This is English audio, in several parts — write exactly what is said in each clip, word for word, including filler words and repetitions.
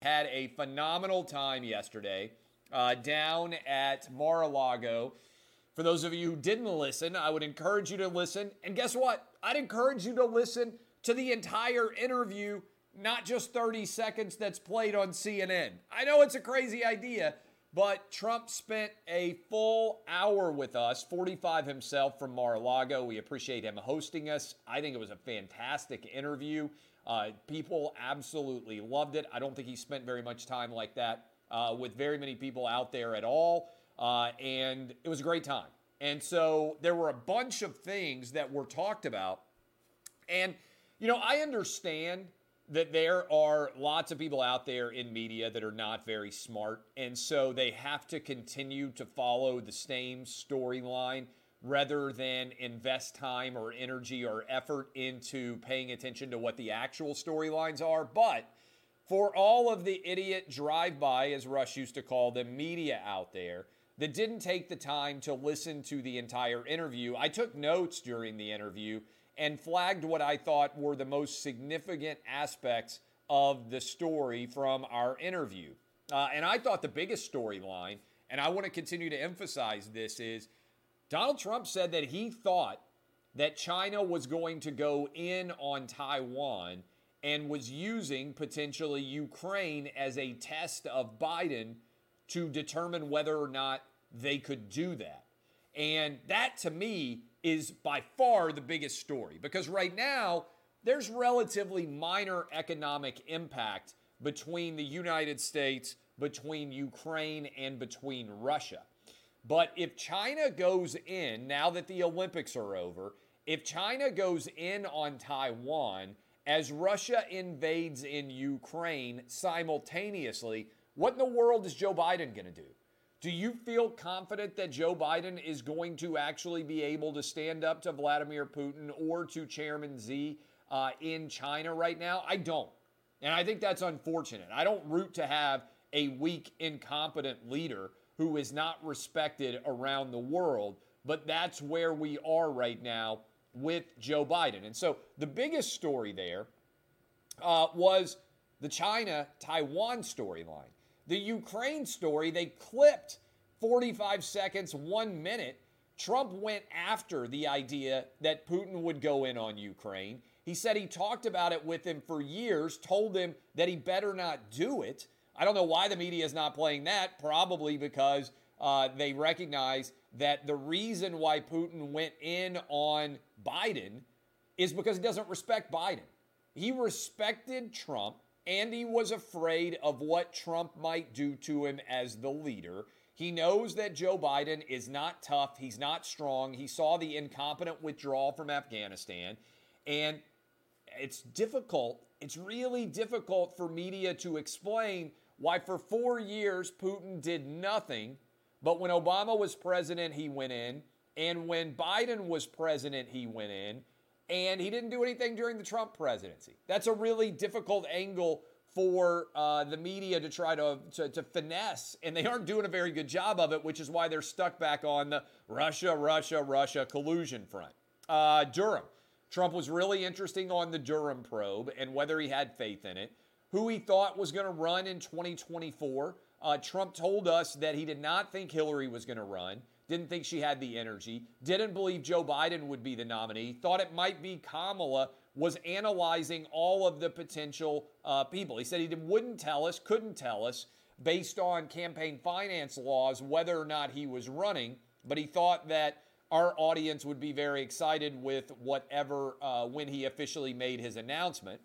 had a phenomenal time yesterday uh, down at Mar-a-Lago. For those of you who didn't listen, I would encourage you to listen. And guess what? I'd encourage you to listen to the entire interview, not just thirty seconds that's played on C N N. I know it's a crazy idea, but Trump spent a full hour with us, forty-five himself from Mar-a-Lago. We appreciate him hosting us. I think it was a fantastic interview. Uh, people absolutely loved it. I don't think he spent very much time like that uh, with very many people out there at all. Uh, and it was a great time. And so there were a bunch of things that were talked about. And, you know, I understand that there are lots of people out there in media that are not very smart. And so they have to continue to follow the same storyline rather than invest time or energy or effort into paying attention to what the actual storylines are. But for all of the idiot drive-by, as Rush used to call them, media out there that didn't take the time to listen to the entire interview, I took notes during the interview and flagged what I thought were the most significant aspects of the story from our interview. Uh, and I thought the biggest storyline, and I want to continue to emphasize this, is Donald Trump said that he thought that China was going to go in on Taiwan and was using potentially Ukraine as a test of Biden to determine whether or not they could do that. And that, to me, is by far the biggest story, because right now there's relatively minor economic impact between the United States, between Ukraine, and between Russia. But if China goes in, now that the Olympics are over, if China goes in on Taiwan as Russia invades in Ukraine simultaneously, what in the world is Joe Biden going to do? Do you feel confident that Joe Biden is going to actually be able to stand up to Vladimir Putin or to Chairman Xi uh, in China right now? I don't. And I think that's unfortunate. I don't root to have a weak, incompetent leader who is not respected around the world, but that's where we are right now with Joe Biden. And so the biggest story there uh, was the China-Taiwan storyline. The Ukraine story, they clipped forty-five seconds, one minute. Trump went after the idea that Putin would go in on Ukraine. He said he talked about it with him for years, told him that he better not do it. I don't know why the media is not playing that, probably because uh, they recognize that the reason why Putin went in on Biden is because he doesn't respect Biden. He respected Trump, and he was afraid of what Trump might do to him as the leader. He knows that Joe Biden is not tough. He's not strong. He saw the incompetent withdrawal from Afghanistan, and it's difficult. It's really difficult for media to explain why for four years Putin did nothing, but when Obama was president, he went in, and when Biden was president, he went in, and he didn't do anything during the Trump presidency. That's a really difficult angle for uh, the media to try to, to, to finesse, and they aren't doing a very good job of it, which is why they're stuck back on the Russia, Russia, Russia collusion front. Uh, Durham. Trump was really interesting on the Durham probe and whether he had faith in it. Who he thought was going to run in twenty twenty-four. Uh, Trump told us that he did not think Hillary was going to run, didn't think she had the energy, didn't believe Joe Biden would be the nominee, thought it might be Kamala, was analyzing all of the potential uh, people. He said he wouldn't tell us, couldn't tell us, based on campaign finance laws, whether or not he was running, but he thought that our audience would be very excited with whatever, uh, when he officially made his announcement.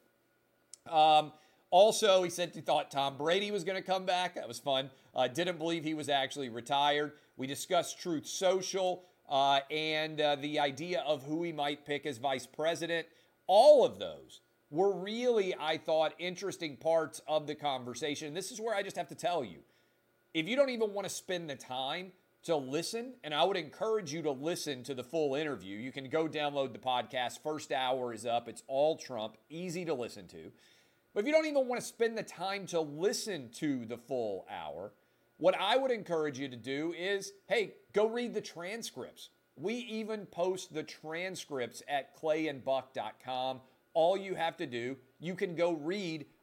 Um, Also, he said he thought Tom Brady was going to come back. That was fun. Uh, didn't believe he was actually retired. We discussed Truth Social uh, and uh, the idea of who he might pick as vice president. All of those were really, I thought, interesting parts of the conversation. This is where I just have to tell you, if you don't even want to spend the time to listen, and I would encourage you to listen to the full interview, you can go download the podcast. First hour is up. It's all Trump, easy to listen to. But if you don't even want to spend the time to listen to the full hour, what I would encourage you to do is, hey, go read the transcripts. We even post the transcripts at clay and buck dot com. All you have to do, you can go read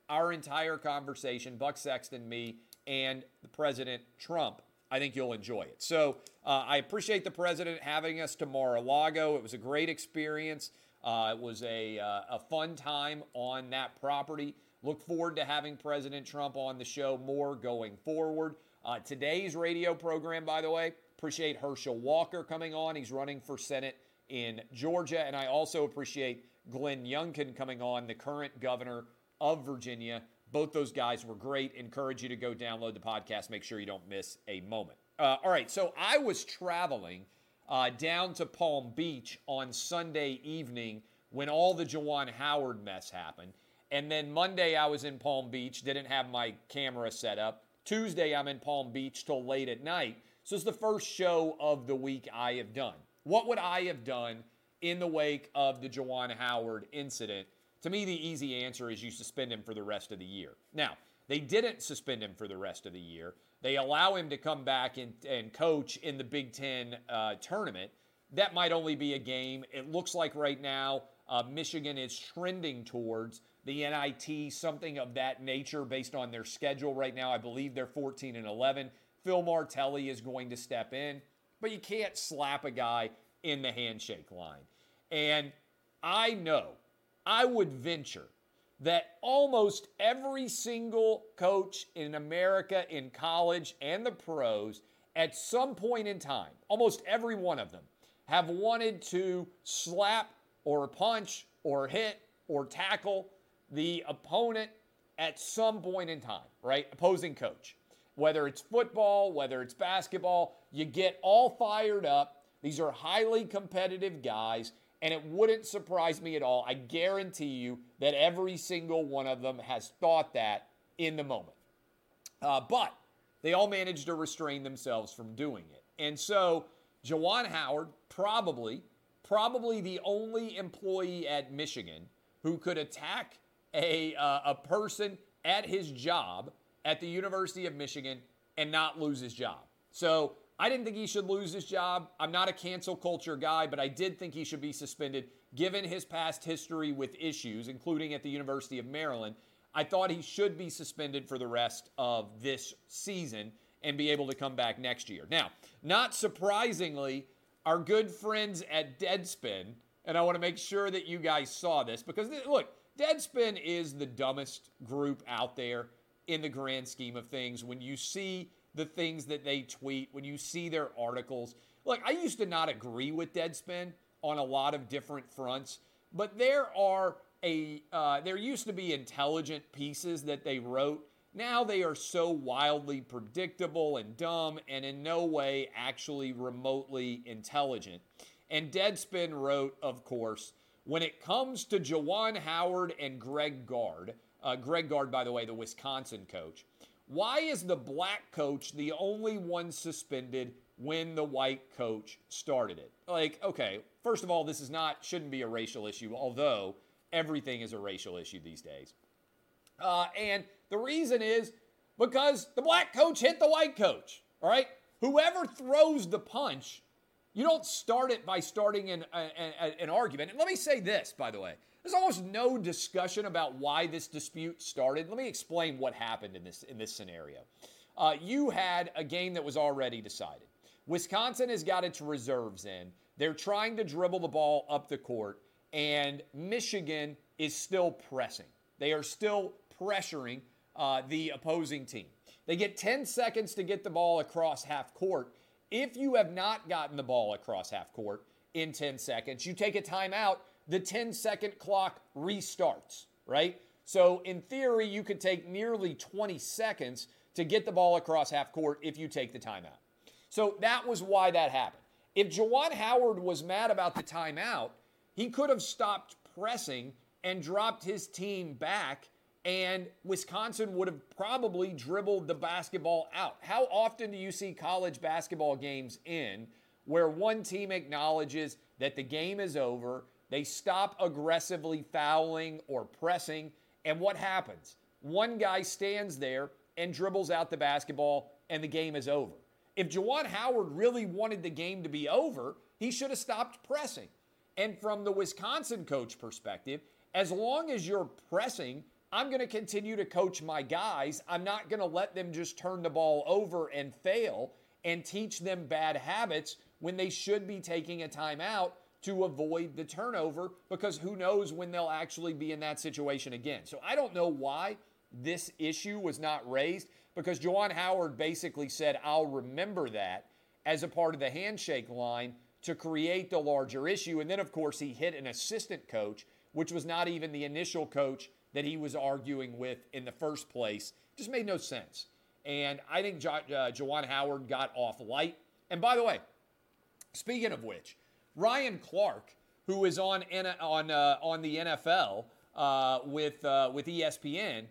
our entire conversation, Buck Sexton, me, and the President Trump. I think you'll enjoy it. So uh, I appreciate the president having us to Mar-a-Lago. It was a great experience. Uh, it was a, uh, a fun time on that property. Look forward to having President Trump on the show more going forward. Uh, today's radio program, by the way, appreciate Herschel Walker coming on. He's running for Senate in Georgia. And I also appreciate Glenn Youngkin coming on, the current governor of Virginia. Both those guys were great. Encourage you to go download the podcast. Make sure you don't miss a moment. Uh, all right, so I was traveling uh, down to Palm Beach on Sunday evening when all the Juwan Howard mess happened. And then Monday I was in Palm Beach, didn't have my camera set up. Tuesday I'm in Palm Beach till late at night. So it's the first show of the week I have done. What would I have done in the wake of the Juwan Howard incident? To me, the easy answer is you suspend him for the rest of the year. Now, they didn't suspend him for the rest of the year. They allow him to come back and, and coach in the Big Ten uh, tournament. That might only be a game. It looks like right now uh, Michigan is trending towards the N I T, something of that nature based on their schedule right now. I believe they're fourteen and eleven. Phil Martelli is going to step in, but you can't slap a guy in the handshake line. And I know, I would venture that almost every single coach in America in college and the pros at some point in time, almost every one of them, have wanted to slap or punch or hit or tackle the opponent at some point in time, right? Opposing coach. Whether it's football, whether it's basketball, you get all fired up. These are highly competitive guys. And it wouldn't surprise me at all. I guarantee you that every single one of them has thought that in the moment. Uh, but they all managed to restrain themselves from doing it. And so Juwan Howard, probably, probably the only employee at Michigan who could attack a, uh, a person at his job at the University of Michigan and not lose his job. So I didn't think he should lose his job. I'm not a cancel culture guy, but I did think he should be suspended given his past history with issues, including at the University of Maryland. I thought he should be suspended for the rest of this season and be able to come back next year. Now, not surprisingly, our good friends at Deadspin, and I want to make sure that you guys saw this, because look, Deadspin is the dumbest group out there in the grand scheme of things. When you see the things that they tweet, when you see their articles. Look, I used to not agree with Deadspin on a lot of different fronts, but there are a uh, there used to be intelligent pieces that they wrote. Now they are so wildly predictable and dumb and in no way actually remotely intelligent. And Deadspin wrote, of course, when it comes to Juwan Howard and Greg Gard, uh, Greg Gard, by the way, the Wisconsin coach, why is the black coach the only one suspended when the white coach started it? Like, okay, first of all, this is not, shouldn't be a racial issue, although everything is a racial issue these days. Uh, and the reason is because the black coach hit the white coach, all right? Whoever throws the punch, you don't start it by starting an, an, an argument. And let me say this, by the way. There's almost no discussion about why this dispute started. Let me explain what happened in this in this scenario. Uh, you had a game that was already decided. Wisconsin has got its reserves in. They're trying to dribble the ball up the court, and Michigan is still pressing. They are still pressuring uh, the opposing team. They get ten seconds to get the ball across half court. If you have not gotten the ball across half court in ten seconds, you take a timeout. The ten-second clock restarts, right? So in theory, you could take nearly twenty seconds to get the ball across half court if you take the timeout. So that was why that happened. If Juwan Howard was mad about the timeout, he could have stopped pressing and dropped his team back, and Wisconsin would have probably dribbled the basketball out. How often do you see college basketball games in where one team acknowledges that the game is over, they stop aggressively fouling or pressing, and what happens? One guy stands there and dribbles out the basketball, and the game is over. If Juwan Howard really wanted the game to be over, he should have stopped pressing. And from the Wisconsin coach perspective, as long as you're pressing I'm going to continue to coach my guys. I'm not going to let them just turn the ball over and fail and teach them bad habits when they should be taking a timeout to avoid the turnover, because who knows when they'll actually be in that situation again. So I don't know why this issue was not raised, because Juwan Howard basically said, I'll remember that as a part of the handshake line to create the larger issue. And then, of course, he hit an assistant coach, which was not even the initial coach that he was arguing with in the first place. Just made no sense. And I think jo- uh, Juwan Howard got off light. And by the way, speaking of which, Ryan Clark, who is on on uh, on the N F L uh, with uh, with E S P N,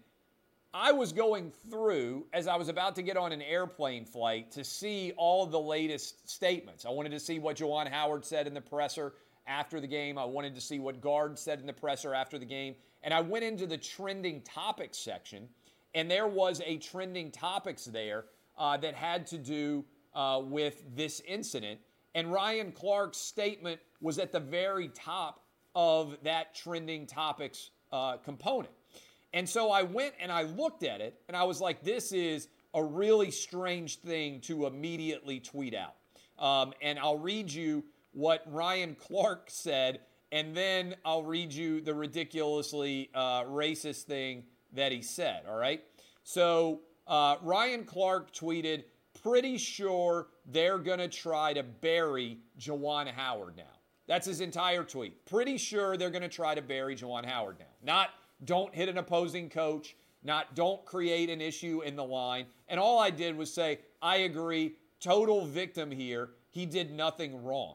I was going through as I was about to get on an airplane flight to see all of the latest statements. I wanted to see what Juwan Howard said in the presser after the game. I wanted to see what Gard said in the presser after the game. And I went into the trending topics section, and there was a trending topics there uh, that had to do uh, with this incident. And Ryan Clark's statement was at the very top of that trending topics uh, component. And so I went and I looked at it, and I was like, this is a really strange thing to immediately tweet out. Um, and I'll read you what Ryan Clark said, and then I'll read you the ridiculously uh, racist thing that he said, all right? So uh, Ryan Clark tweeted, pretty sure they're going to try to bury Juwan Howard now. That's his entire tweet. Pretty sure they're going to try to bury Juwan Howard now. Not don't hit an opposing coach, not don't create an issue in the line. And all I did was say, I agree, total victim here. He did nothing wrong.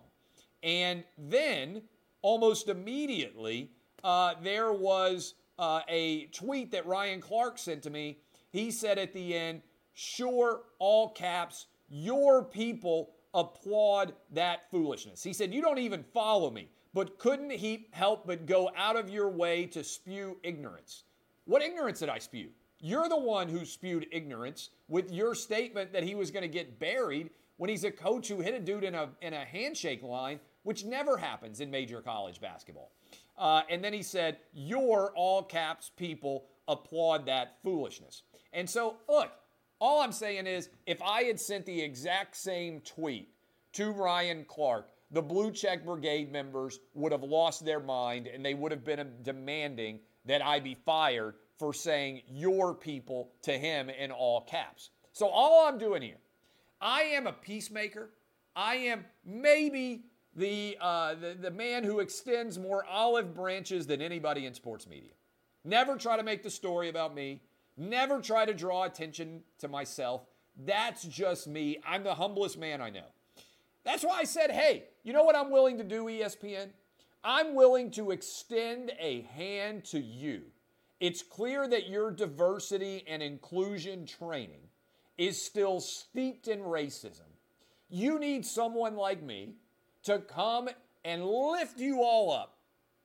And then almost immediately, uh, there was uh, a tweet that Ryan Clark sent to me. He said at the end, sure, all caps, your people applaud that foolishness. He said, you don't even follow me, but couldn't he help but go out of your way to spew ignorance? What ignorance did I spew? You're the one who spewed ignorance with your statement that he was going to get buried when he's a coach who hit a dude in a, in a handshake line, which never happens in major college basketball. Uh, and then he said, your all caps people applaud that foolishness. And so, look, all I'm saying is, if I had sent the exact same tweet to Ryan Clark, the Blue Check Brigade members would have lost their mind, and they would have been demanding that I be fired for saying your people to him in all caps. So all I'm doing here, I am a peacemaker. I am maybe the, uh, the, the man who extends more olive branches than anybody in sports media. Never try to make the story about me. Never try to draw attention to myself. That's just me. I'm the humblest man I know. That's why I said, hey, you know what I'm willing to do, E S P N? I'm willing to extend a hand to you. It's clear that your diversity and inclusion training is still steeped in racism. You need someone like me to come and lift you all up.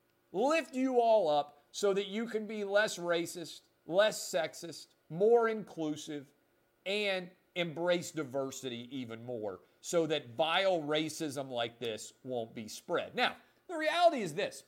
Lift you all up so that you can be less racist, less sexist, more inclusive, and embrace diversity even more so that vile racism like this won't be spread. Now, the reality is this.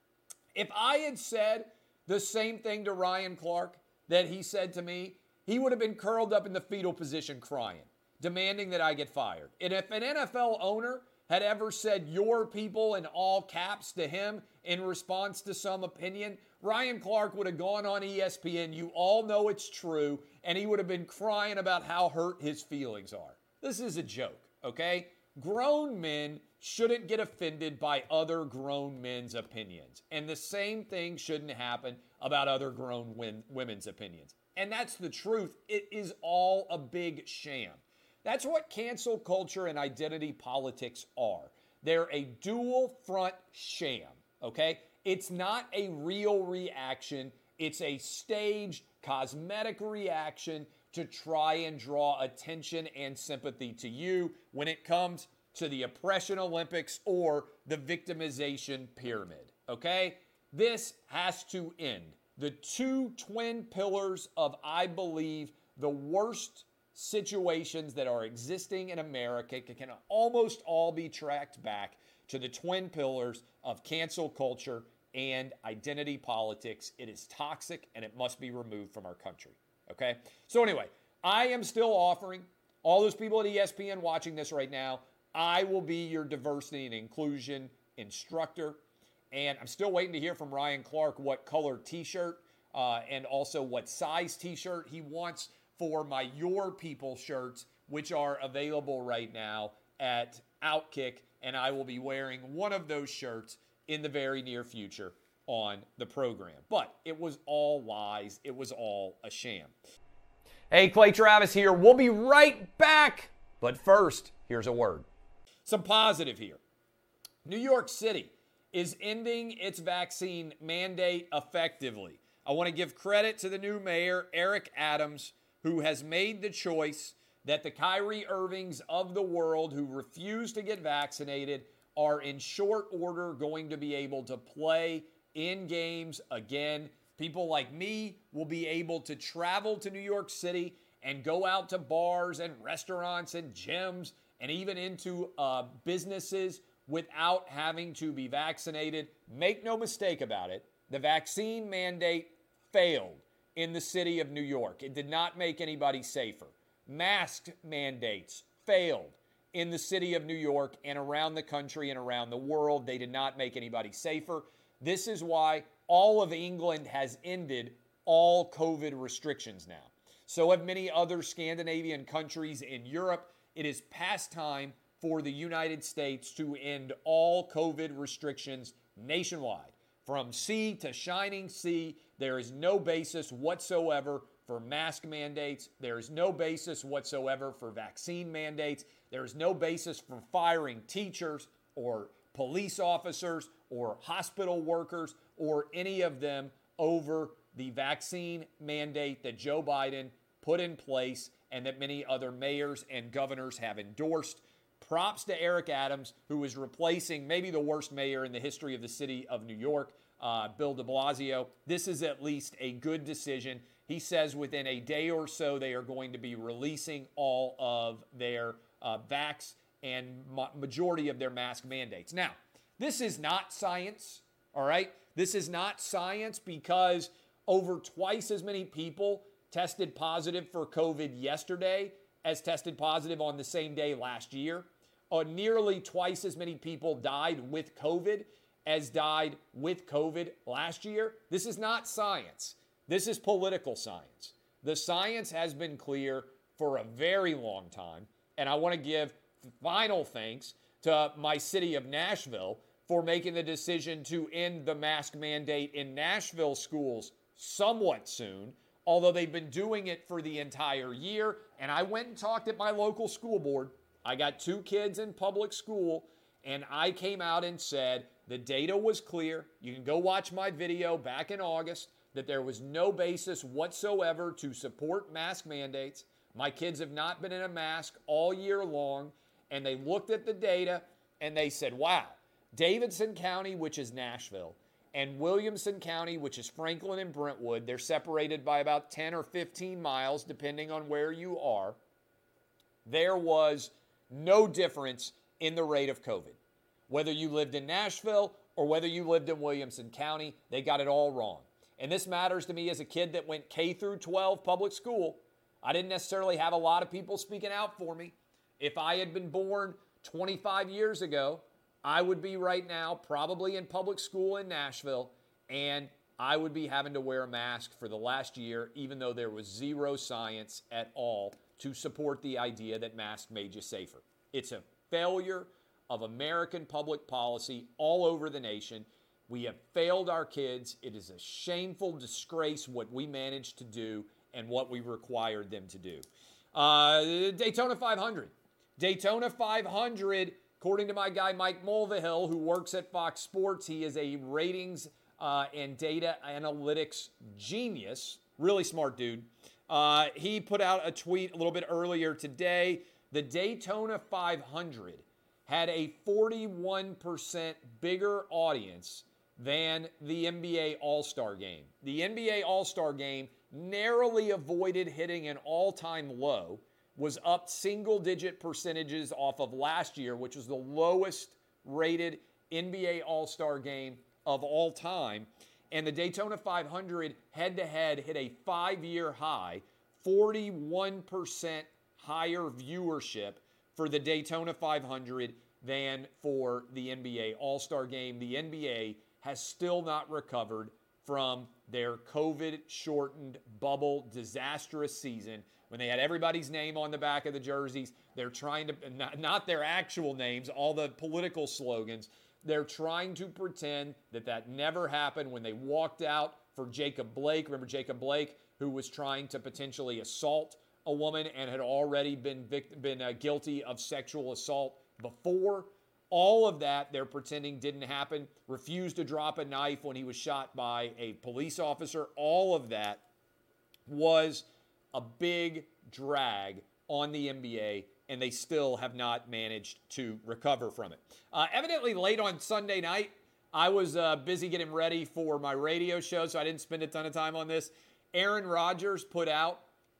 If I had said the same thing to Ryan Clark that he said to me, he would have been curled up in the fetal position crying, demanding that I get fired. And if an N F L owner had ever said your people in all caps to him in response to some opinion, Ryan Clark would have gone on E S P N. You all know it's true. And he would have been crying about how hurt his feelings are. This is a joke, okay? Grown men shouldn't get offended by other grown men's opinions. And the same thing shouldn't happen about other grown win- women's opinions. And that's the truth. It is all a big sham. That's what cancel culture and identity politics are. They're a dual front sham, okay? It's not a real reaction. It's a staged, cosmetic reaction to try and draw attention and sympathy to you when it comes to the oppression Olympics or the victimization pyramid, okay? This has to end. The two twin pillars of, I believe, the worst situations that are existing in America can almost all be tracked back to the twin pillars of cancel culture and identity politics. It is toxic, and it must be removed from our country, okay? So anyway, I am still offering all those people at E S P N watching this right now, I will be your diversity and inclusion instructor. And I'm still waiting to hear from Ryan Clark what color t-shirt uh, and also what size t-shirt he wants for my Your People shirts, which are available right now at Outkick. And I will be wearing one of those shirts in the very near future on the program. But it was all lies. It was all a sham. Hey, Clay Travis here. We'll be right back. But first, here's a word. Some positive here. New York City is ending its vaccine mandate effectively. I want to give credit to the new mayor, Eric Adams, who has made the choice that the Kyrie Irvings of the world who refuse to get vaccinated are in short order going to be able to play in games again. People like me will be able to travel to New York City and go out to bars and restaurants and gyms and even into uh, businesses without having to be vaccinated. Make no mistake about it, the vaccine mandate failed in the city of New York. It did not make anybody safer. Mask mandates failed in the city of New York and around the country and around the world. They did not make anybody safer. This is why all of England has ended all COVID restrictions now. So have many other Scandinavian countries in Europe. It is past time for the United States to end all COVID restrictions nationwide. From sea to shining sea, there is no basis whatsoever for mask mandates. There is no basis whatsoever for vaccine mandates. There is no basis for firing teachers or police officers or hospital workers or any of them over the vaccine mandate that Joe Biden put in place and that many other mayors and governors have endorsed. Props to Eric Adams, who is replacing maybe the worst mayor in the history of the city of New York, uh, Bill de Blasio. This is at least a good decision. He says within a day or so they are going to be releasing all of their uh, vax and ma- majority of their mask mandates. Now, this is not science, all right? This is not science because over twice as many people tested positive for COVID yesterday as tested positive on the same day last year. Uh, nearly twice as many people died with COVID as died with COVID last year. This is not science. This is political science. The science has been clear for a very long time, and I want to give final thanks to my city of Nashville for making the decision to end the mask mandate in Nashville schools somewhat soon, although they've been doing it for the entire year. And I went and talked at my local school board. I got two kids in public school, and I came out and said the data was clear. You can go watch my video back in August that there was no basis whatsoever to support mask mandates. My kids have not been in a mask all year long, and they looked at the data and they said, wow, Davidson County, which is Nashville, and Williamson County, which is Franklin and Brentwood, they're separated by about ten or fifteen miles, depending on where you are. There was no difference in the rate of COVID. Whether you lived in Nashville or whether you lived in Williamson County, they got it all wrong. And this matters to me as a kid that went K through twelve public school. I didn't necessarily have a lot of people speaking out for me. If I had been born twenty-five years ago, I would be right now probably in public school in Nashville, and I would be having to wear a mask for the last year, even though there was zero science at all to support the idea that masks made you safer. It's a failure of American public policy all over the nation. We have failed our kids. It is a shameful disgrace what we managed to do and what we required them to do. Uh, Daytona five hundred. Daytona five hundred, according to my guy Mike Mulvihill, who works at Fox Sports, he is a ratings uh, and data analytics genius. Really smart dude. Uh, he put out a tweet a little bit earlier today. The Daytona five hundred had a forty-one percent bigger audience than the N B A All-Star Game. The N B A All-Star Game narrowly avoided hitting an all-time low, was up single-digit percentages off of last year, which was the lowest rated N B A All-Star Game of all time. And the Daytona five hundred head-to-head hit a five-year high, forty-one percent higher viewership for the Daytona five hundred than for the N B A All-Star Game. The N B A has still not recovered from their COVID-shortened bubble disastrous season when they had everybody's name on the back of the jerseys. They're trying to, not, not their actual names, all the political slogans. They're trying to pretend that that never happened when they walked out for Jacob Blake. Remember Jacob Blake, who was trying to potentially assault a woman and had already been vict- been uh, guilty of sexual assault before. All of that they're pretending didn't happen. Refused to drop a knife when he was shot by a police officer. All of that was a big drag on the N B A, and they still have not managed to recover from it. Uh, evidently, late on Sunday night, I was uh, busy getting ready for my radio show, so I didn't spend a ton of time on this. Aaron Rodgers put out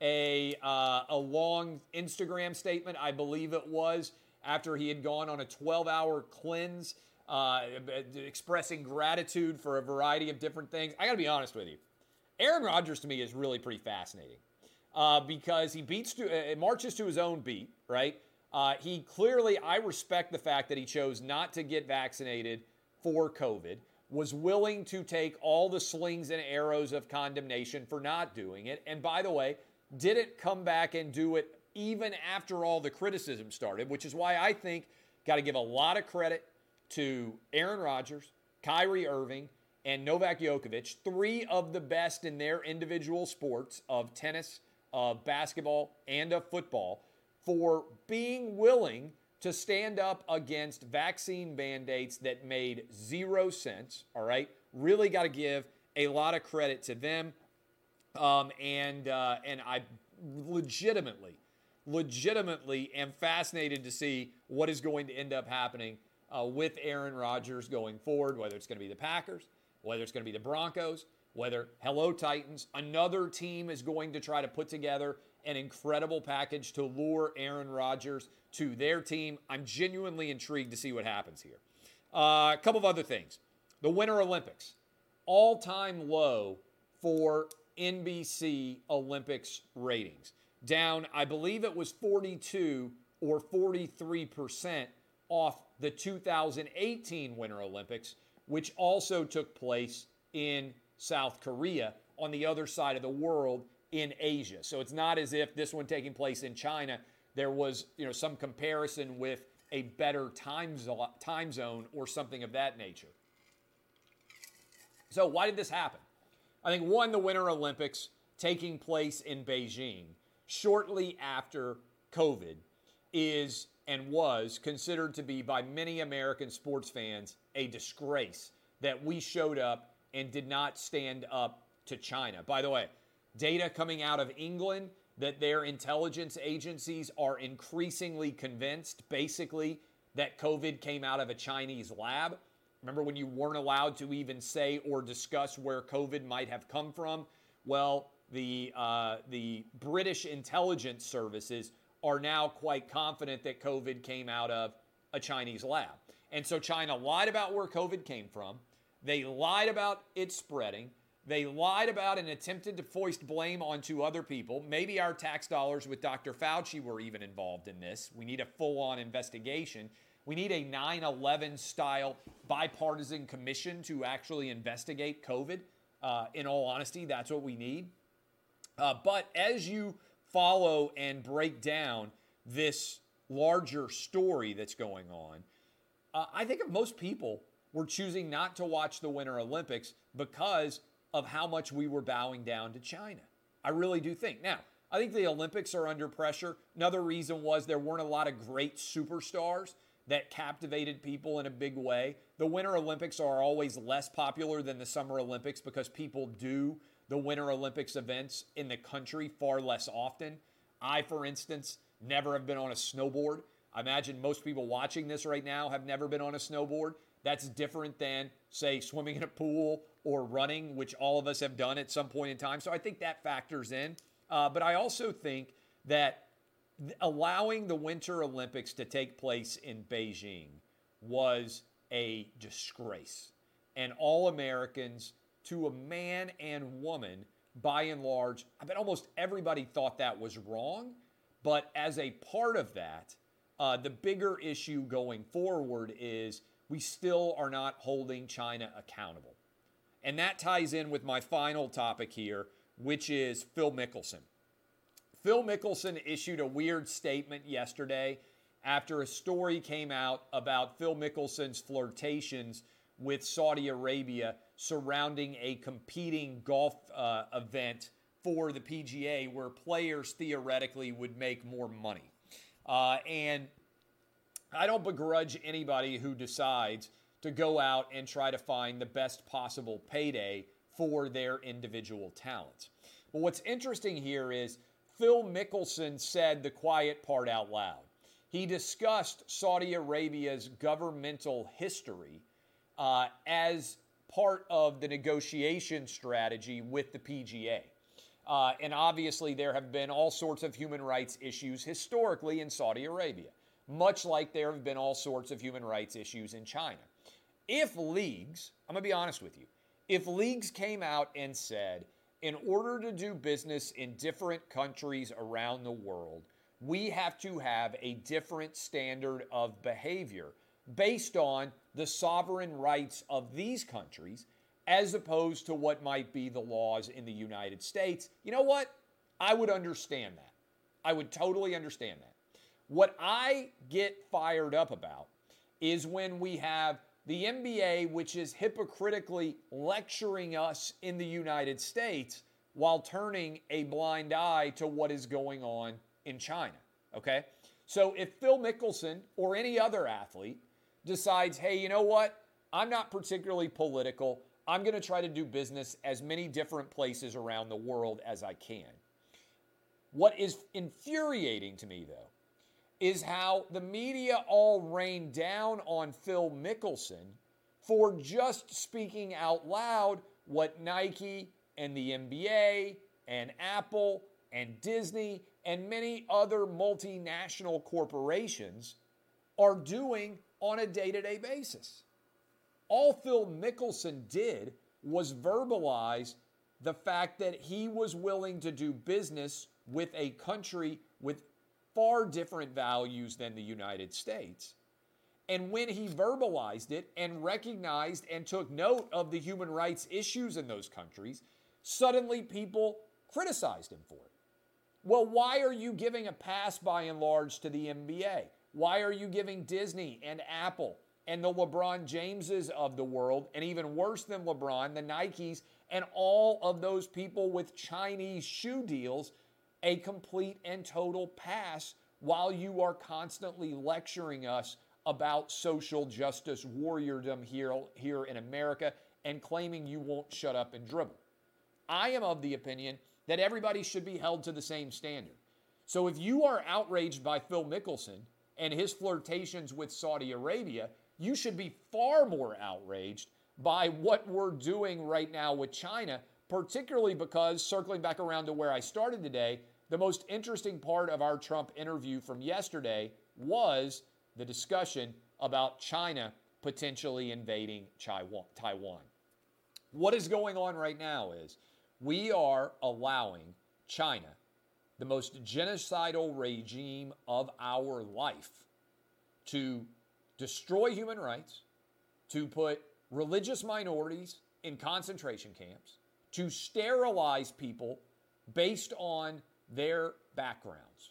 a, uh, a long Instagram statement, I believe it was, after he had gone on a twelve-hour cleanse, uh, expressing gratitude for a variety of different things. I got to be honest with you. Aaron Rodgers, to me, is really pretty fascinating. Uh, because he beats to, uh, marches to his own beat, right? Uh, he clearly, I respect the fact that he chose not to get vaccinated for COVID, was willing to take all the slings and arrows of condemnation for not doing it, and by the way, didn't come back and do it even after all the criticism started, which is why I think got to give a lot of credit to Aaron Rodgers, Kyrie Irving, and Novak Djokovic, three of the best in their individual sports of tennis, of basketball, and of football, for being willing to stand up against vaccine mandates that made zero sense, all right? Really got to give a lot of credit to them. Um, and, uh, and I legitimately, legitimately am fascinated to see what is going to end up happening uh, with Aaron Rodgers going forward, whether it's going to be the Packers, whether it's going to be the Broncos, whether, hello Titans, another team is going to try to put together an incredible package to lure Aaron Rodgers to their team. I'm genuinely intrigued to see what happens here. Uh, a couple of other things. The Winter Olympics, all-time low for N B C Olympics ratings. Down, I believe it was forty-two or forty-three percent off the two thousand eighteen Winter Olympics, which also took place in South Korea, on the other side of the world in Asia. So it's not as if this one taking place in China, there was, you know, some comparison with a better time zo- time zone or something of that nature. So why did this happen? I think, one, the Winter Olympics taking place in Beijing shortly after COVID is and was considered to be by many American sports fans a disgrace that we showed up and did not stand up to China. By the way, data coming out of England that their intelligence agencies are increasingly convinced, basically, that COVID came out of a Chinese lab. Remember when you weren't allowed to even say or discuss where COVID might have come from? Well, the, uh, the British intelligence services are now quite confident that COVID came out of a Chinese lab. And so China lied about where COVID came from. They lied about it spreading. They lied about and attempted to foist blame onto other people. Maybe our tax dollars with Doctor Fauci were even involved in this. We need a full-on investigation. We need a nine eleven style bipartisan commission to actually investigate COVID. Uh, in all honesty, that's what we need. Uh, but as you follow and break down this larger story that's going on, uh, I think of most people were choosing not to watch the Winter Olympics because of how much we were bowing down to China. I really do think. Now, I think the Olympics are under pressure. Another reason was there weren't a lot of great superstars that captivated people in a big way. The Winter Olympics are always less popular than the Summer Olympics because people do the Winter Olympics events in the country far less often. I, for instance, never have been on a snowboard. I imagine most people watching this right now have never been on a snowboard. That's different than, say, swimming in a pool or running, which all of us have done at some point in time. So I think that factors in. Uh, but I also think that th- allowing the Winter Olympics to take place in Beijing was a disgrace. and all Americans to a man and woman, by and large, I bet almost everybody thought that was wrong. But as a part of that, uh, the bigger issue going forward is we still are not holding China accountable. And that ties in with my final topic here, which is Phil Mickelson. Phil Mickelson issued a weird statement yesterday after a story came out about Phil Mickelson's flirtations with Saudi Arabia surrounding a competing golf uh, event for the P G A where players theoretically would make more money. Uh, and I don't begrudge anybody who decides to go out and try to find the best possible payday for their individual talents. But what's interesting here is Phil Mickelson said the quiet part out loud. He discussed Saudi Arabia's governmental history uh, as part of the negotiation strategy with the P G A. Uh, and obviously there have been all sorts of human rights issues historically in Saudi Arabia, much like there have been all sorts of human rights issues in China. If leagues, I'm going to be honest with you, if leagues came out and said, in order to do business in different countries around the world, we have to have a different standard of behavior based on the sovereign rights of these countries as opposed to what might be the laws in the United States, you know what? I would understand that. I would totally understand that. What I get fired up about is when we have the N B A, which is hypocritically lecturing us in the United States while turning a blind eye to what is going on in China, okay? So if Phil Mickelson or any other athlete decides, hey, you know what? I'm not particularly political. I'm going to try to do business as many different places around the world as I can. What is infuriating to me, though, is how the media all rained down on Phil Mickelson for just speaking out loud what Nike and the N B A and Apple and Disney and many other multinational corporations are doing on a day-to-day basis. All Phil Mickelson did was verbalize the fact that he was willing to do business with a country with far different values than the United States. And when he verbalized it and recognized and took note of the human rights issues in those countries, suddenly people criticized him for it. Well, why are you giving a pass by and large to the N B A? Why are you giving Disney and Apple and the LeBron Jameses of the world, and even worse than LeBron, the Nikes, and all of those people with Chinese shoe deals a complete and total pass while you are constantly lecturing us about social justice warriordom here, here in America and claiming you won't shut up and dribble? I am of the opinion that everybody should be held to the same standard. So if you are outraged by Phil Mickelson and his flirtations with Saudi Arabia, you should be far more outraged by what we're doing right now with China, particularly because, circling back around to where I started today, the most interesting part of our Trump interview from yesterday was the discussion about China potentially invading Taiwan. What is going on right now is we are allowing China, the most genocidal regime of our life, to destroy human rights, to put religious minorities in concentration camps, to sterilize people based on their backgrounds.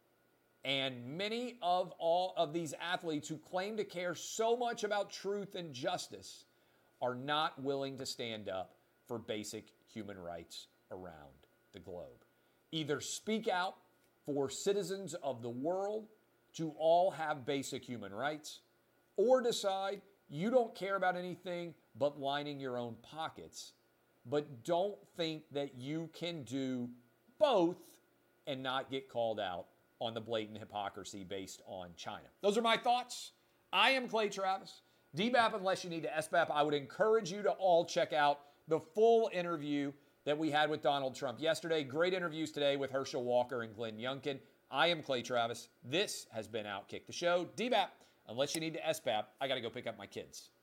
And many of all of these athletes who claim to care so much about truth and justice are not willing to stand up for basic human rights around the globe. Either speak out for citizens of the world to all have basic human rights, or decide you don't care about anything but lining your own pockets, but don't think that you can do both and not get called out on the blatant hypocrisy based on China. Those are my thoughts. I am Clay Travis. D B A P unless you need to S B A P. I would encourage you to all check out the full interview that we had with Donald Trump yesterday. Great interviews today with Herschel Walker and Glenn Youngkin. I am Clay Travis. This has been Outkick the Show. D B A P, unless you need to S B A P, I got to go pick up my kids.